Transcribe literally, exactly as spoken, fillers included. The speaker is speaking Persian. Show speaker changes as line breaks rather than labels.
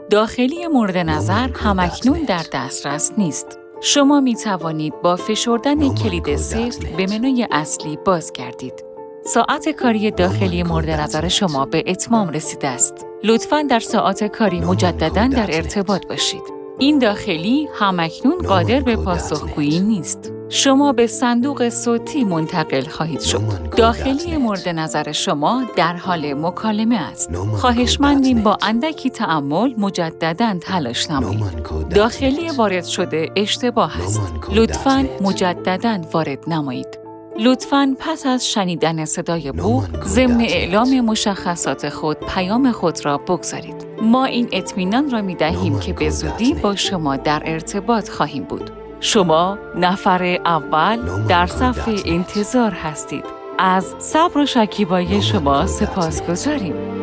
داخلی مورد نظر همکنون در دسترس نیست. شما می توانید با فشردن کلید سفت به منوی اصلی بازگردید. ساعت کاری داخلی مورد نظر شما به اتمام رسیده است. لطفاً در ساعت کاری مجدداً در ارتباط باشید. این داخلی همکنون قادر به پاسخگویی نیست. شما به صندوق صوتی منتقل خواهید شد. داخلی مورد نظر شما در حال مکالمه است. خواهشمندیم با اندکی تأمل مجدداً تلاش نمایید. داخلی وارد شده اشتباه است. لطفاً مجدداً وارد نمایید. لطفاً پس از شنیدن صدای بوق ضمن اعلام مشخصات خود پیام خود را بگذارید. ما این اطمینان را می دهیم که به زودی با شما در ارتباط خواهیم بود. شما نفر اول در صف انتظار هستید. از صبر و شکیبایی شما سپاسگزاریم.